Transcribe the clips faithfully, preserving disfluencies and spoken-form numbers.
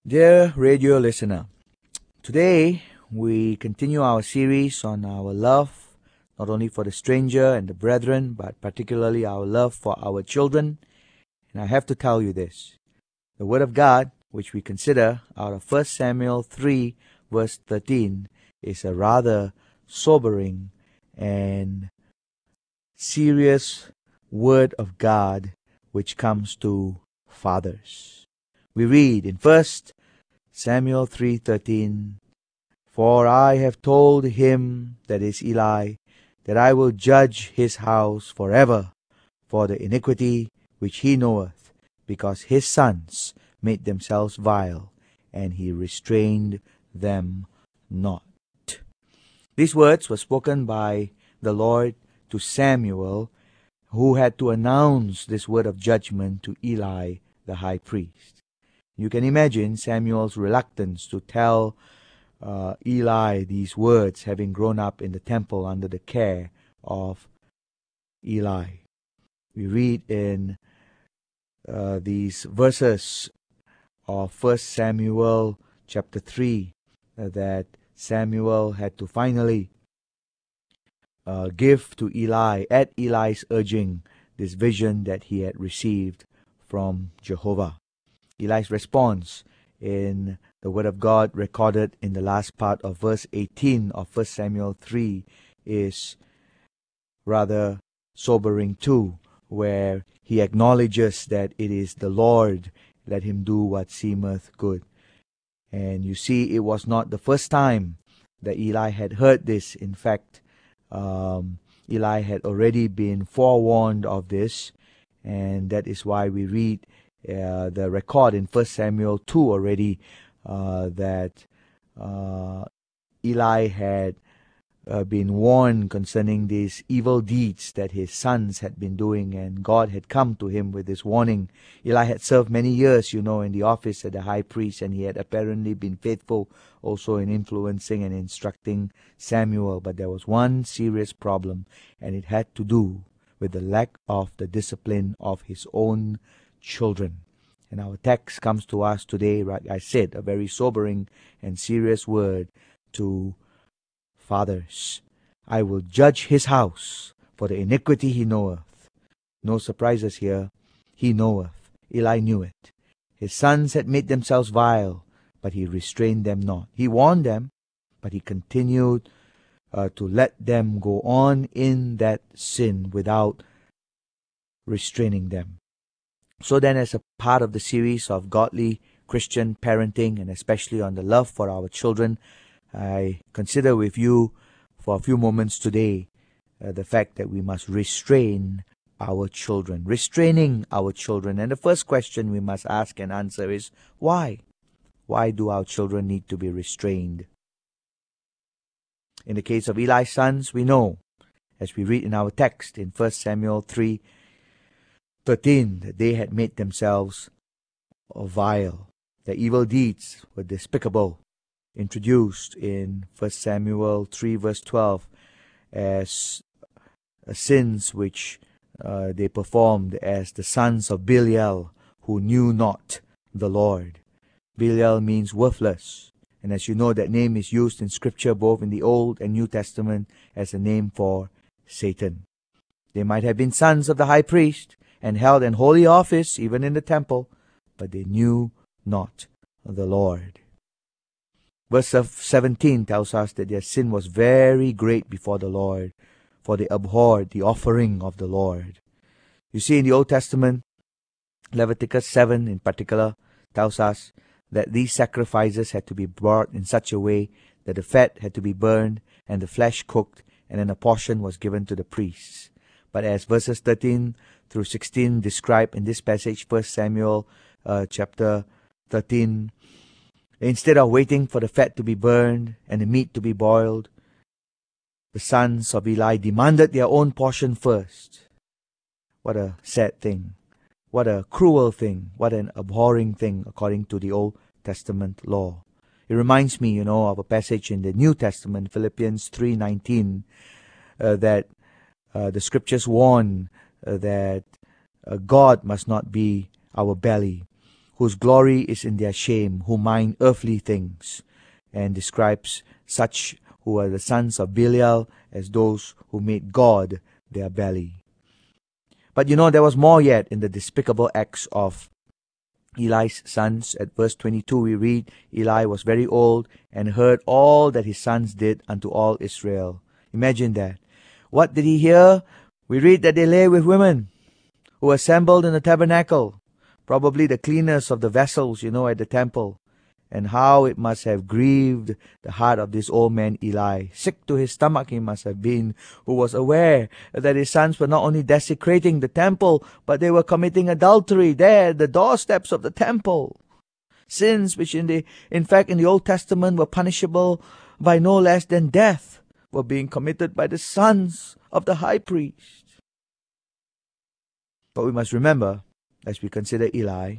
Dear radio listener, today we continue our series on our love, not only for the stranger and the brethren, but particularly our love for our children. And I have to tell you this, the Word of God, which we consider out of First Samuel three verse thirteen, is a rather sobering and serious Word of God which comes to fathers. We read in First Samuel three thirteen, "For I have told him," that is Eli, "that I will judge his house forever for the iniquity which he knoweth, because his sons made themselves vile, and he restrained them not." These words were spoken by the Lord to Samuel, who had to announce this word of judgment to Eli, the high priest. You can imagine Samuel's reluctance to tell uh, Eli these words, having grown up in the temple under the care of Eli. We read in uh, these verses of First Samuel chapter three uh, that Samuel had to finally uh, give to Eli, at Eli's urging, this vision that he had received from Jehovah. Eli's response in the Word of God recorded in the last part of verse eighteen of First Samuel three is rather sobering too, where he acknowledges that it is the Lord, let him do what seemeth good. And you see, it was not the first time that Eli had heard this. In fact, um, Eli had already been forewarned of this, and that is why we read uh, the record in First Samuel two already, uh, that uh, Eli had uh, been warned concerning these evil deeds that his sons had been doing, and God had come to him with this warning. Eli had served many years, you know, in the office of the high priest, and he had apparently been faithful also in influencing and instructing Samuel. But there was one serious problem, and it had to do with the lack of the discipline of his own children. And our text comes to us today, like I said, a very sobering and serious word to fathers. "I will judge his house for the iniquity he knoweth." No surprises here. He knoweth. Eli knew it. His sons had made themselves vile, but he restrained them not. He warned them, but he continued uh, to let them go on in that sin without restraining them. So then, as a part of the series of godly Christian parenting, and especially on the love for our children, I consider with you for a few moments today uh, the fact that we must restrain our children, restraining our children. And the first question we must ask and answer is, why? Why do our children need to be restrained? In the case of Eli's sons, we know, as we read in our text in First Samuel three thirteen, that they had made themselves vile. Their evil deeds were despicable, introduced in First Samuel three verse twelve as uh, sins which uh, they performed as the sons of Belial, who knew not the Lord. Belial means worthless, and as you know, that name is used in Scripture both in the Old and New Testament as a name for Satan. They might have been sons of the high priest and held an holy office even in the temple, but they knew not the Lord. Verse seventeen tells us that their sin was very great before the Lord, for they abhorred the offering of the Lord. You see, in the Old Testament, Leviticus seven in particular tells us that these sacrifices had to be brought in such a way that the fat had to be burned and the flesh cooked, and then a portion was given to the priests. But as verses thirteen through sixteen describe in this passage, First Samuel uh, chapter thirteen, instead of waiting for the fat to be burned and the meat to be boiled, the sons of Eli demanded their own portion first. What a sad thing. What a cruel thing. What an abhorring thing according to the Old Testament law. It reminds me, you know, of a passage in the New Testament, Philippians three nineteen, uh, that uh, the scriptures warn uh, that uh, God must not be our belly. whose glory is in their shame, who mind earthly things, and describes such who are the sons of Belial as those who made God their belly. But you know, there was more yet in the despicable acts of Eli's sons. At verse twenty-two we read, Eli was very old and heard all that his sons did unto all Israel. Imagine that. What did he hear? We read that they lay with women who assembled in the tabernacle, probably the cleaners of the vessels, you know, at the temple. And how it must have grieved the heart of this old man Eli. Sick to his stomach he must have been, who was aware that his sons were not only desecrating the temple, but they were committing adultery there at the doorsteps of the temple. Sins which in the in fact in the Old Testament were punishable by no less than death were being committed by the sons of the high priest. But we must remember, as we consider Eli,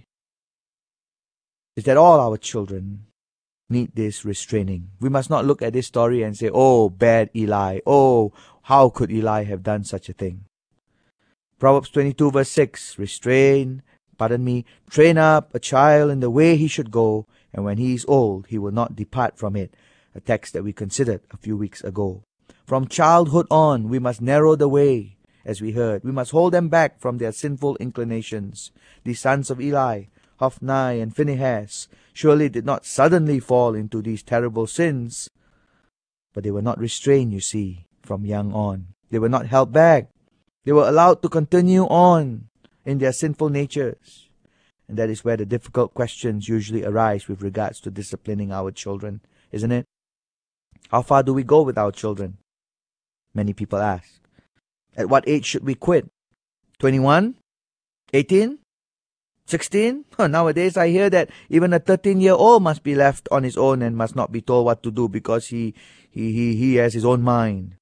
is that all our children need this restraining. We must not look at this story and say, oh, bad Eli. Oh, how could Eli have done such a thing? Proverbs twenty-two verse six, restrain, pardon me, train up a child in the way he should go, and when he is old, he will not depart from it. A text that we considered a few weeks ago. From childhood on, we must narrow the way, as we heard. We must hold them back from their sinful inclinations. The sons of Eli, Hophni and Phinehas, surely did not suddenly fall into these terrible sins, but they were not restrained, you see, from young on. They were not held back. They were allowed to continue on in their sinful natures. And that is where the difficult questions usually arise with regards to disciplining our children, isn't it? How far do we go with our children? Many people ask. At what age should we quit? twenty-one? eighteen? sixteen? Nowadays I hear that even a thirteen-year-old must be left on his own and must not be told what to do because he, he, he, he has his own mind.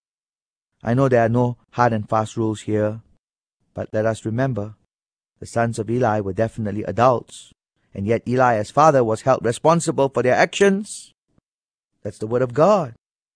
I know there are no hard and fast rules here, but let us remember, the sons of Eli were definitely adults, and yet Eli as father was held responsible for their actions. That's the word of God.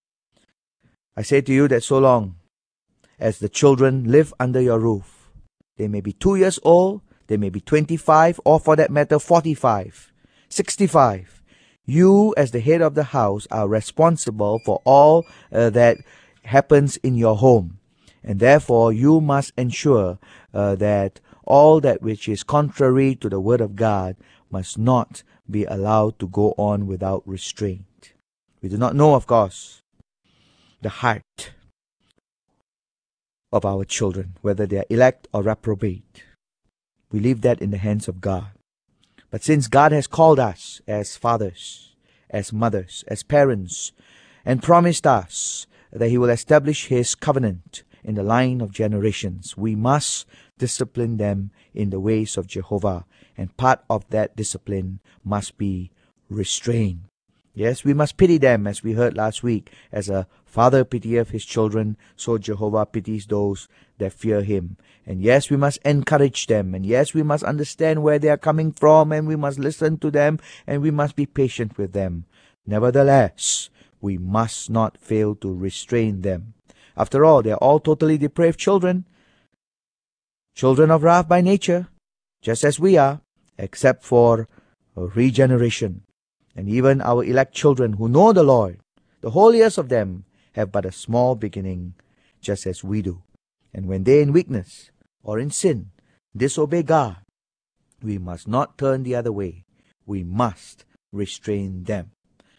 I say to you that so long as the children live under your roof, they may be two years old, they may be twenty-five, or for that matter forty-five, sixty-five. You as the head of the house are responsible for all uh, that happens in your home. And therefore you must ensure uh, that all that which is contrary to the word of God must not be allowed to go on without restraint. We do not know, of course, the heart of our children, whether they are elect or reprobate. We leave that in the hands of God. But since God has called us as fathers, as mothers, as parents, and promised us that He will establish His covenant in the line of generations, we must discipline them in the ways of Jehovah. And part of that discipline must be restraint. Yes, we must pity them, as we heard last week. As a father pitieth his children, so Jehovah pities those that fear Him. And yes, we must encourage them. And yes, we must understand where they are coming from, and we must listen to them, and we must be patient with them. Nevertheless, we must not fail to restrain them. After all, they are all totally depraved children. Children of wrath by nature, just as we are, except for regeneration. And even our elect children who know the Lord, the holiest of them, have but a small beginning, just as we do. And when they in weakness or in sin disobey God, we must not turn the other way. We must restrain them.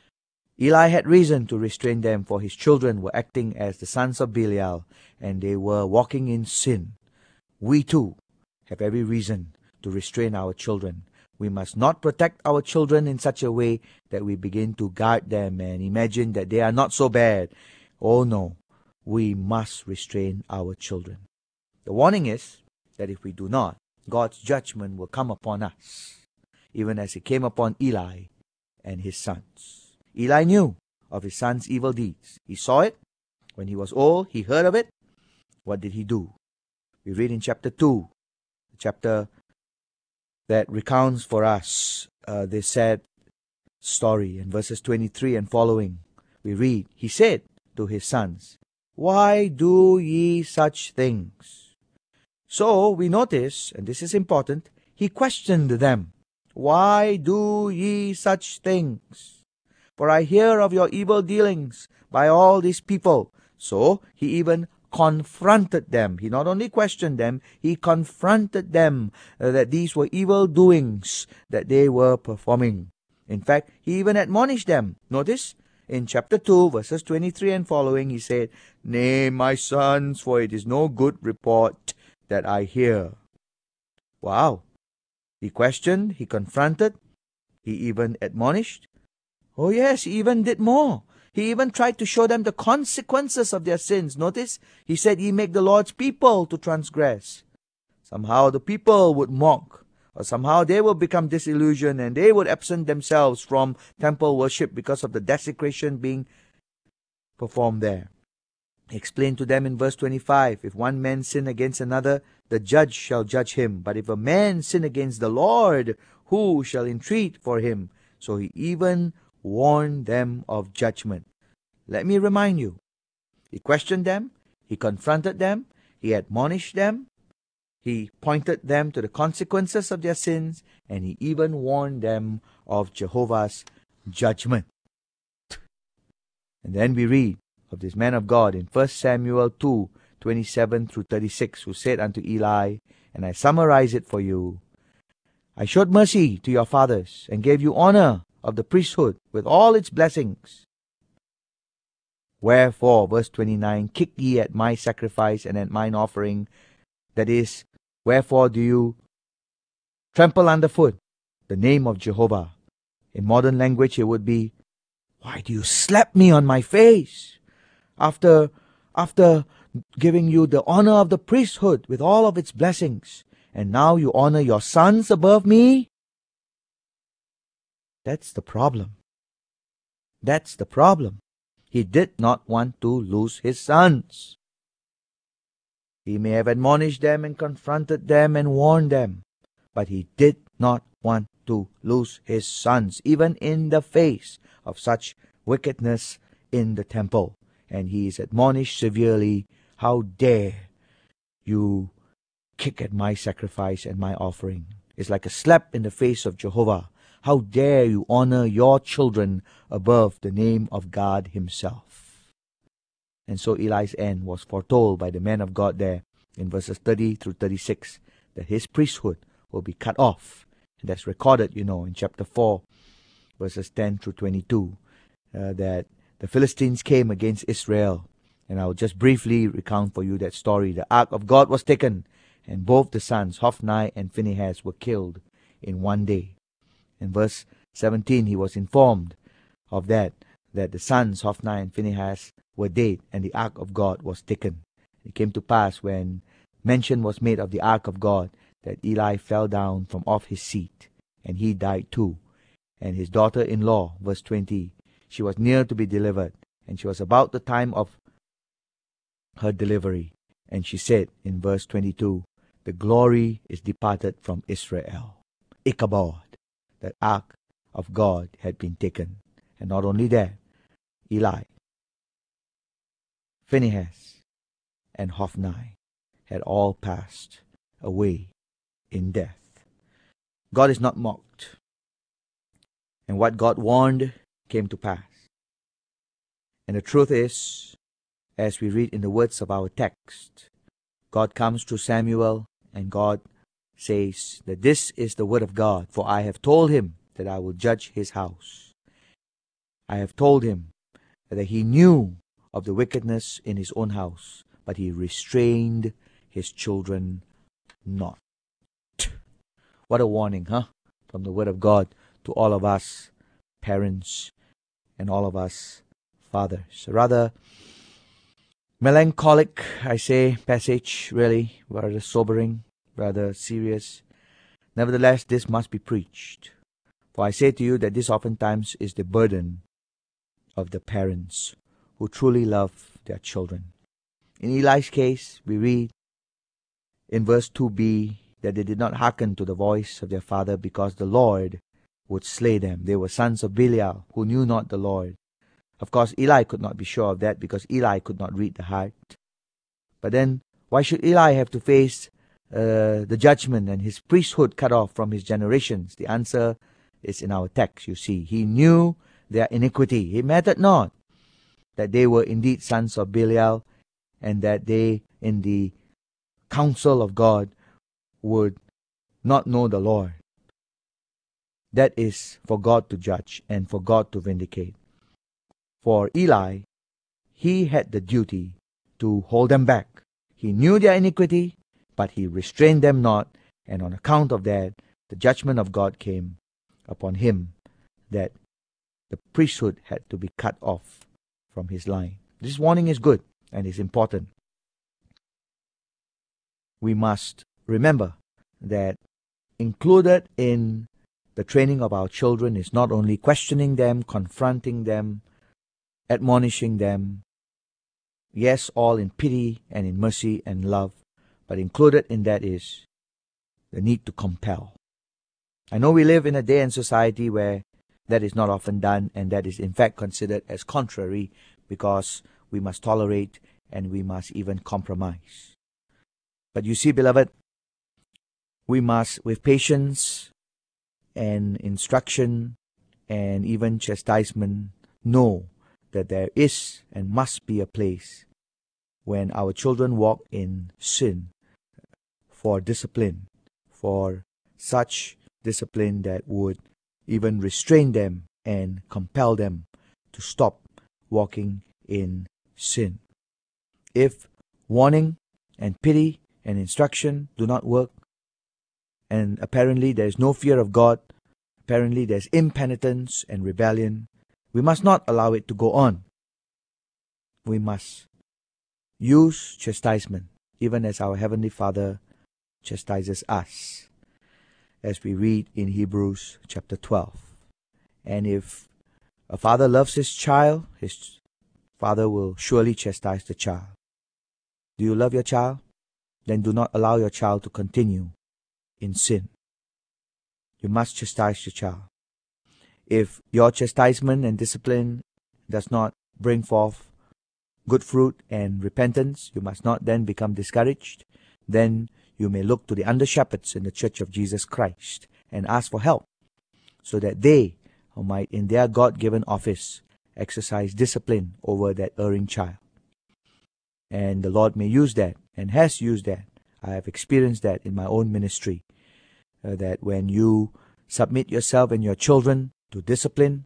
Eli had reason to restrain them, for his children were acting as the sons of Belial, and they were walking in sin. We too have every reason to restrain our children. We must not protect our children in such a way that we begin to guard them and imagine that they are not so bad. Oh no, we must restrain our children. The warning is that if we do not, God's judgment will come upon us, even as it came upon Eli and his sons. Eli knew of his sons' evil deeds. He saw it. When he was old, he heard of it. What did he do? We read in chapter two, chapter that recounts for us uh, this sad story. In verses twenty-three and following, we read, he said to his sons, why do ye such things? So we notice, and this is important, he questioned them. Why do ye such things? For I hear of your evil dealings by all these people. So he even confronted them. He not only questioned them, he confronted them uh, that these were evil doings that they were performing. In fact, he even admonished them. Notice, in chapter two, verses twenty-three and following, he said, Nay, my sons, for it is no good report that I hear. Wow. He questioned, he confronted, he even admonished. Oh yes, he even did more. He even tried to show them the consequences of their sins. Notice, he said, Ye make the Lord's people to transgress. Somehow the people would mock, or somehow they will become disillusioned and they would absent themselves from temple worship because of the desecration being performed there. He explained to them in verse twenty-five, If one man sin against another, the judge shall judge him. But if a man sin against the Lord, who shall entreat for him? So he even warned them of judgment. Let me remind you, he questioned them, he confronted them, he admonished them, he pointed them to the consequences of their sins, and he even warned them of Jehovah's judgment. And then we read of this man of God in First Samuel two, twenty-seven through thirty-six, who said unto Eli, and I summarize it for you, I showed mercy to your fathers, and gave you honor of the priesthood with all its blessings. Wherefore, verse twenty-nine, kick ye at my sacrifice and at mine offering. That is, wherefore do you trample underfoot the name of Jehovah? In modern language, it would be, why do you slap me on my face? After, after giving you the honor of the priesthood with all of its blessings, and now you honor your sons above me? That's the problem. That's the problem. He did not want to lose his sons. He may have admonished them and confronted them and warned them, but he did not want to lose his sons, even in the face of such wickedness in the temple. And he is admonished severely, how dare you kick at my sacrifice and my offering? It's like a slap in the face of Jehovah. How dare you honor your children above the name of God himself? And so Eli's end was foretold by the man of God there in verses thirty through thirty-six, that his priesthood will be cut off. And that's recorded, you know, in chapter four, verses ten through twenty-two, uh, that the Philistines came against Israel. And I'll just briefly recount for you that story. The ark of God was taken, and both the sons, Hophni and Phinehas, were killed in one day. In verse seventeen, he was informed of that, that the sons, Hophni and Phinehas, were dead, and the ark of God was taken. It came to pass, when mention was made of the ark of God, that Eli fell down from off his seat, and he died too. And his daughter-in-law, verse twenty, she was near to be delivered, and she was about the time of her delivery. And she said in verse twenty-two, the glory is departed from Israel. Ichabod, the ark of God, had been taken. And not only that, Eli, Phinehas, and Hophni had all passed away in death. God is not mocked. And what God warned came to pass. And the truth is, as we read in the words of our text, God comes to Samuel, and God says that this is the word of God, for I have told him that I will judge his house. I have told him that he knew of the wickedness in his own house, but he restrained his children not. What a warning, huh? From the word of God to all of us parents and all of us fathers. A rather melancholic, I say, passage, really, rather sobering, rather serious. Nevertheless, this must be preached. For I say to you that this oftentimes is the burden of the parents who truly love their children. In Eli's case, we read in verse two b that they did not hearken to the voice of their father, because the Lord would slay them. They were sons of Belial, who knew not the Lord. Of course, Eli could not be sure of that, because Eli could not read the heart. But then, why should Eli have to face uh, the judgment and his priesthood cut off from his generations? The answer is in our text, you see. He knew their iniquity. It mattered not that they were indeed sons of Belial, and that they in the counsel of God would not know the Lord. That is for God to judge and for God to vindicate. For Eli, he had the duty to hold them back. He knew their iniquity, but he restrained them not, and on account of that, the judgment of God came upon him, that the priesthood had to be cut off from his line. This warning is good and is important. We must remember that included in the training of our children is not only questioning them, confronting them, admonishing them, yes, all in pity and in mercy and love, but included in that is the need to compel. I know we live in a day and society where that is not often done, and that is in fact considered as contrary, because we must tolerate and we must even compromise. But you see, beloved, we must, with patience and instruction and even chastisement, know that there is and must be a place when our children walk in sin for discipline, for such discipline that would even restrain them and compel them to stop walking in sin. If warning and pity and instruction do not work, and apparently there is no fear of God, apparently there is impenitence and rebellion, we must not allow it to go on. We must use chastisement, even as our Heavenly Father chastises us, as we read in Hebrews chapter twelve. And if a father loves his child, his father will surely chastise the child. Do you love your child? Then do not allow your child to continue in sin. You must chastise your child. If your chastisement and discipline does not bring forth good fruit and repentance, you must not then become discouraged. Then you may look to the under-shepherds in the Church of Jesus Christ and ask for help, so that they might, in their God-given office, exercise discipline over that erring child. And the Lord may use that, and has used that. I have experienced that in my own ministry, uh, that when you submit yourself and your children to discipline,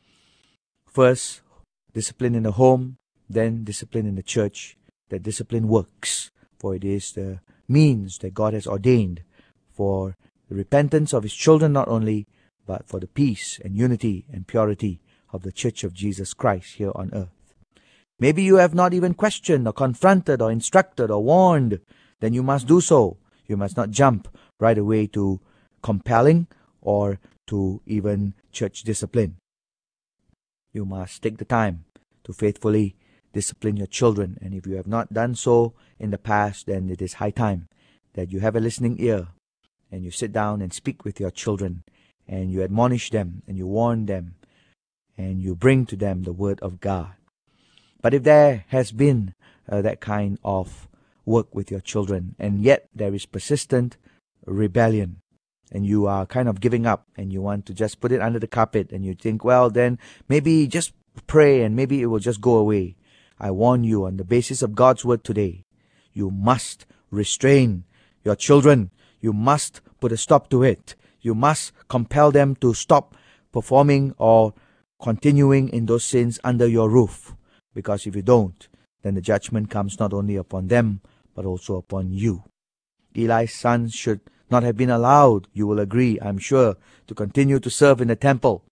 first discipline in the home, then discipline in the church, that discipline works, for it is the means that God has ordained for the repentance of His children not only, but for the peace and unity and purity of the Church of Jesus Christ here on earth. Maybe you have not even questioned or confronted or instructed or warned, then you must do so. You must not jump right away to compelling or to even church discipline. You must take the time to faithfully discipline your children, and if you have not done so in the past, then it is high time that you have a listening ear and you sit down and speak with your children and you admonish them and you warn them and you bring to them the word of God. But if there has been uh, that kind of work with your children, and yet there is persistent rebellion, and you are kind of giving up and you want to just put it under the carpet, and you think, well, then maybe just pray and maybe it will just go away. I warn you, on the basis of God's word today, you must restrain your children. You must put a stop to it. You must compel them to stop performing or continuing in those sins under your roof. Because if you don't, then the judgment comes not only upon them, but also upon you. Eli's sons should not have been allowed, you will agree, I'm sure, to continue to serve in the temple.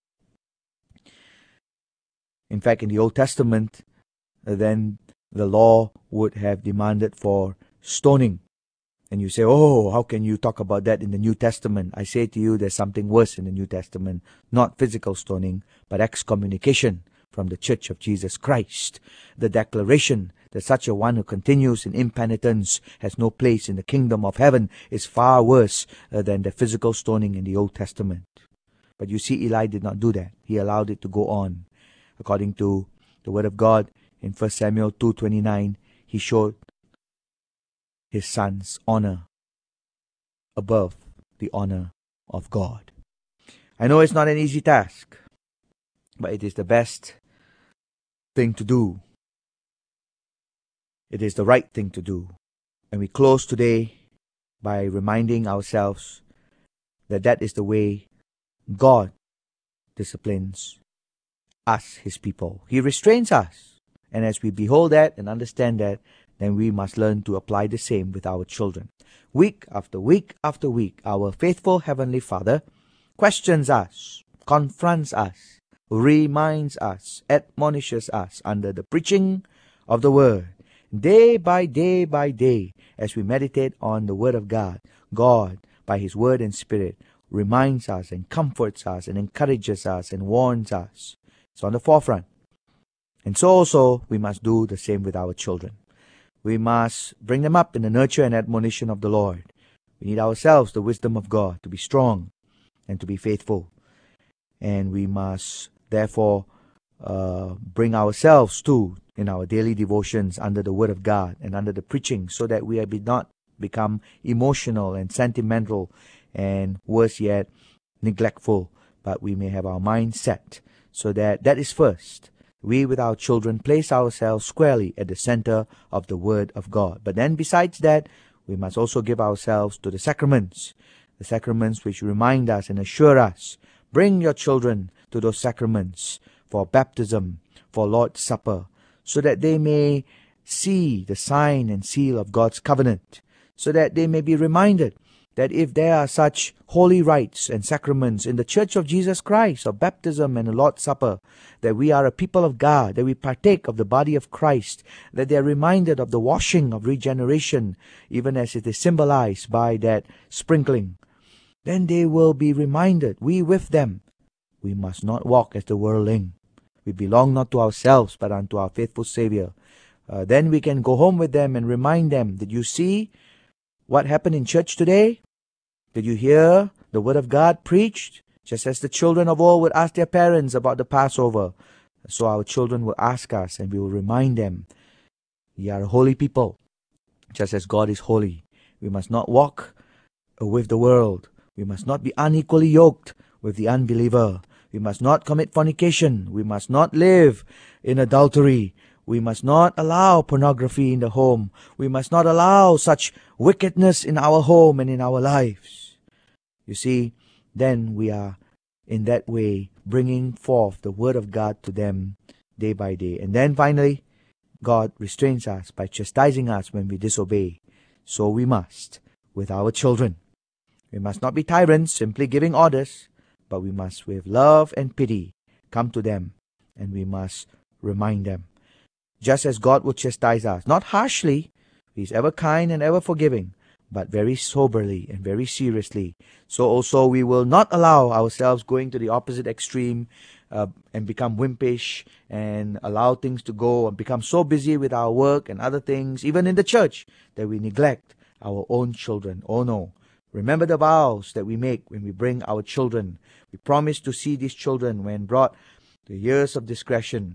In fact, in the Old Testament, then the law would have demanded for stoning. And you say, oh, how can you talk about that in the New Testament? I say to you, there's something worse in the New Testament. Not physical stoning, but excommunication from the Church of Jesus Christ. The declaration that such a one who continues in impenitence has no place in the kingdom of heaven is far worse uh, than the physical stoning in the Old Testament. But you see, Eli did not do that. He allowed it to go on. According to the word of God in First Samuel two twenty-nine, he showed his sons honor above the honor of God. I know it's not an easy task, but it is the best thing to do. It is the right thing to do. And we close today by reminding ourselves that that is the way God disciplines us, His people. He restrains us. And as we behold that and understand that, then we must learn to apply the same with our children. Week after week after week, our faithful Heavenly Father questions us, confronts us, reminds us, admonishes us under the preaching of the Word. Day by day by day, as we meditate on the Word of God, God, by His Word and Spirit, reminds us and comforts us and encourages us and warns us. It's on the forefront. And so also, we must do the same with our children. We must bring them up in the nurture and admonition of the Lord. We need ourselves the wisdom of God to be strong and to be faithful. And we must therefore uh, bring ourselves too in our daily devotions under the Word of God and under the preaching, so that we be not become emotional and sentimental and worse yet, neglectful, but we may have our mind set so that that is first. We with our children place ourselves squarely at the center of the Word of God. But then besides that, we must also give ourselves to the sacraments, the sacraments which remind us and assure us. Bring your children to those sacraments for baptism, for Lord's Supper, so that they may see the sign and seal of God's covenant, so that they may be reminded that if there are such holy rites and sacraments in the Church of Jesus Christ, of baptism and the Lord's Supper, that we are a people of God, that we partake of the body of Christ, that they are reminded of the washing of regeneration, even as it is symbolized by that sprinkling, then they will be reminded, we with them, we must not walk as the worldling. We belong not to ourselves, but unto our faithful Savior. Uh, then we can go home with them and remind them, did you see what happened in church today? Did you hear the Word of God preached? Just as the children of old would ask their parents about the Passover, so our children will ask us, and we will remind them, we are a holy people, just as God is holy. We must not walk with the world. We must not be unequally yoked with the unbeliever. We must not commit fornication. We must not live in adultery. We must not allow pornography in the home. We must not allow such wickedness in our home and in our lives. You see, then we are in that way bringing forth the Word of God to them day by day. And then finally, God restrains us by chastising us when we disobey. So we must with our children. We must not be tyrants, simply giving orders, but we must with love and pity come to them, and we must remind them. Just as God will chastise us, not harshly, He is ever kind and ever forgiving, but very soberly and very seriously. So also we will not allow ourselves going to the opposite extreme uh, and become wimpish and allow things to go and become so busy with our work and other things, even in the church, that we neglect our own children. Oh no. Remember the vows that we make when we bring our children. We promise to see these children when brought to years of discretion,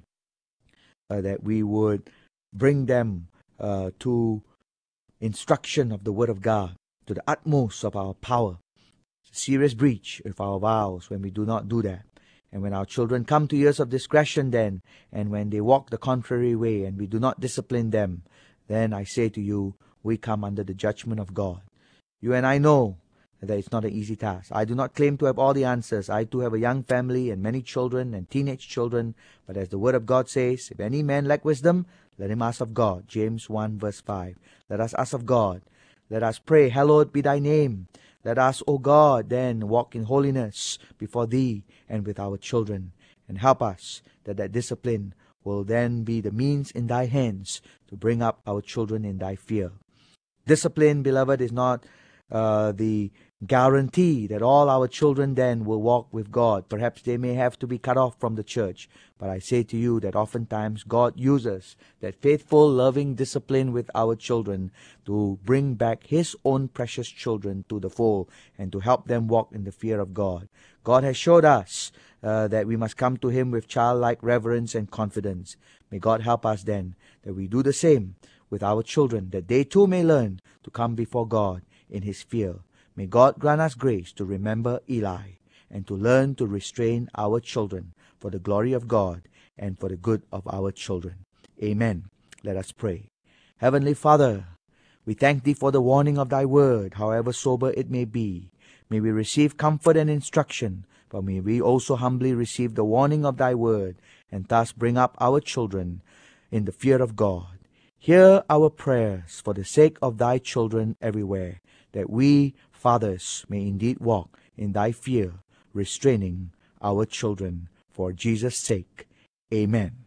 uh, that we would bring them uh, to instruction of the Word of God to the utmost of our power. It's a serious breach of our vows when we do not do that. And when our children come to years of discretion then, and when they walk the contrary way and we do not discipline them, then I say to you, we come under the judgment of God. You and I know that it's not an easy task. I do not claim to have all the answers. I too have a young family and many children and teenage children. But as the Word of God says, if any man lack wisdom, let him ask of God. James one verse five. Let us ask of God. Let us pray, hallowed be thy name. Let us, O God, then walk in holiness before thee and with our children. And help us that that discipline will then be the means in thy hands to bring up our children in thy fear. Discipline, beloved, is not uh, the guarantee that all our children then will walk with God. Perhaps they may have to be cut off from the church. But I say to you that oftentimes God uses that faithful, loving discipline with our children to bring back His own precious children to the fold and to help them walk in the fear of God. God has showed us uh, that we must come to Him with childlike reverence and confidence. May God help us then that we do the same with our children, that they too may learn to come before God in His fear. May God grant us grace to remember Eli and to learn to restrain our children for the glory of God and for the good of our children. Amen. Let us pray. Heavenly Father, we thank Thee for the warning of Thy word, however sober it may be. May we receive comfort and instruction, but may we also humbly receive the warning of Thy word, and thus bring up our children in the fear of God. Hear our prayers for the sake of Thy children everywhere, that we, fathers, may indeed walk in Thy fear, restraining our children. For Jesus' sake. Amen.